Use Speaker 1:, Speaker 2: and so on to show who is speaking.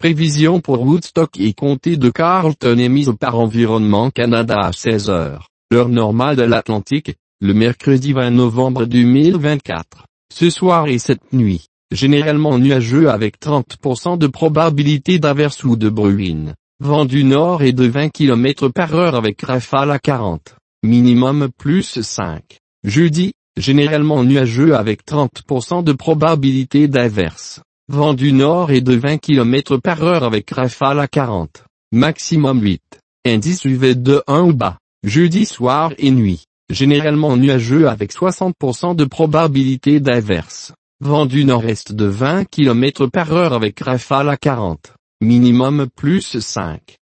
Speaker 1: Prévision pour Woodstock et comté de Carleton émise par Environnement Canada à 16 heures, l'heure normale de l'Atlantique, le mercredi 20 novembre 2024. Ce soir et cette nuit, généralement nuageux avec 30% de probabilité d'averse ou de bruine. Vent du nord et de 20 km par heure avec rafale à 40. Minimum plus 5. Jeudi, généralement nuageux avec 30% de probabilité d'averse. Vent du nord et de 20 km par heure avec rafale à 40. Maximum 8. Indice UV de 1 ou bas. Jeudi soir et nuit, généralement nuageux avec 60% de probabilité d'averse. Vent du nord-est de 20 km par heure avec rafale à 40. Minimum plus 5.